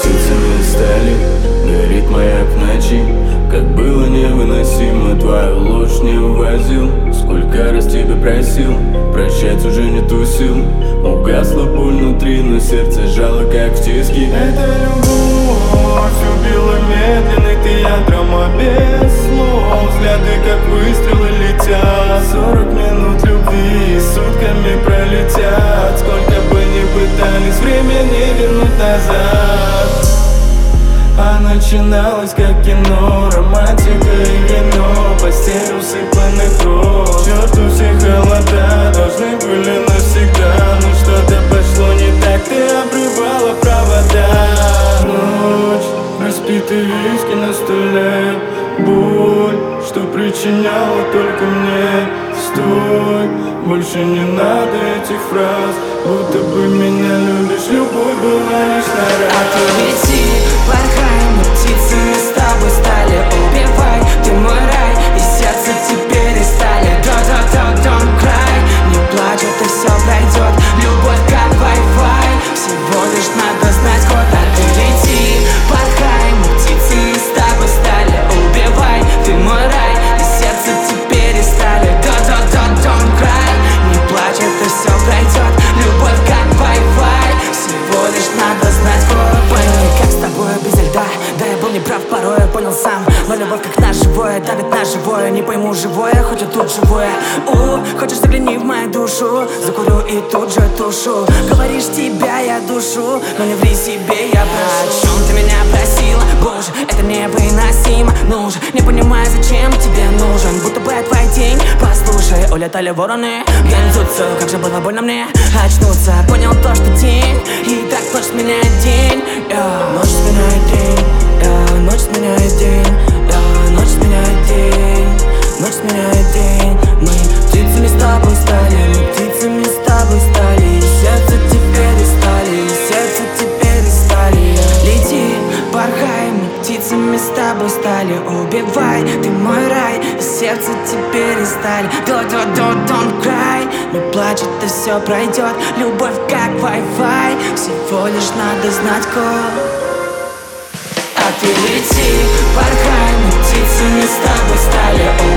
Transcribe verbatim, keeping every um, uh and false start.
птицами стали, горит маяк в ночи. Как было невыносимо, твою ложь не увозил. Сколько раз тебя просил, прощать уже нету сил. Угасла боль внутри, но сердце жало, как в тиски. Эта любовь убила медленный, ты я драма без слов. Взгляды как выстрелы летят, сорок минут любви сутками пролетят. Сколько бы ни пытались, время не вернуть назад. А начиналось как кино, романтика и вино, постель усыпанный кровь. К черту все холода должны были навсегда, но что-то пошло не так, ты обрывала провода. Ночь, распитый виски на столе, боль, что причиняла только мне. Стой, больше не надо этих фраз, будто бы меня любишь, любовь была лишь на раз. А ты лети, порхай, мы птицами с тобой стали. Убивай, ты мой рай, и сердце теперь и стали. Don't, don't, don't cry, не плачь, это все пройдет. Любовь как Wi-Fi, всего лишь надо знать код. А ты лети, порхай, мы птицами с тобой стали. Убивай, ты мой рай, и сердце теперь и стали. Don't, don't, don't, don't cry, не плачь, это все пройдет. Любовь как Wi-Fi, всего лишь надо знать код. Пойми, как с тобой без льда, да я был неправ, порой я понял сам. Но любовь как на живое, давит на живое. Не пойму живое, хоть и тут живое. У, хочешь загляни в мою душу, закурю и тут же тушу. Говоришь, тебя я душу, но не ври себе, я прошу. О чем ты меня просила, боже, это невыносимо. Ну же, не понимаю, зачем тебе нужен, будто бы я твой день. Послушай, улетали вороны, гонцутся, как же было больно мне очнуться. Понял то, что день, и так ночь сменяет день. Yeah. Ночь сменяет день, yeah. Ночь сменяет день, yeah. Ночь сменяет день, ночь сменяет день. Мы птицами с тобой стали, мы птицами с тобой стали. И сердце теперь и стали, и сердце теперь и стали. Лети, порхай, мы птицами с тобой стали. Убивай, ты мой рай, и сердце теперь и стали. Don't, don't, don't, don't cry, не плачь, это все пройдет. Любовь как Wi-Fi, всего лишь надо знать код. А ты лети, порхай, мы птицами с тобой стали.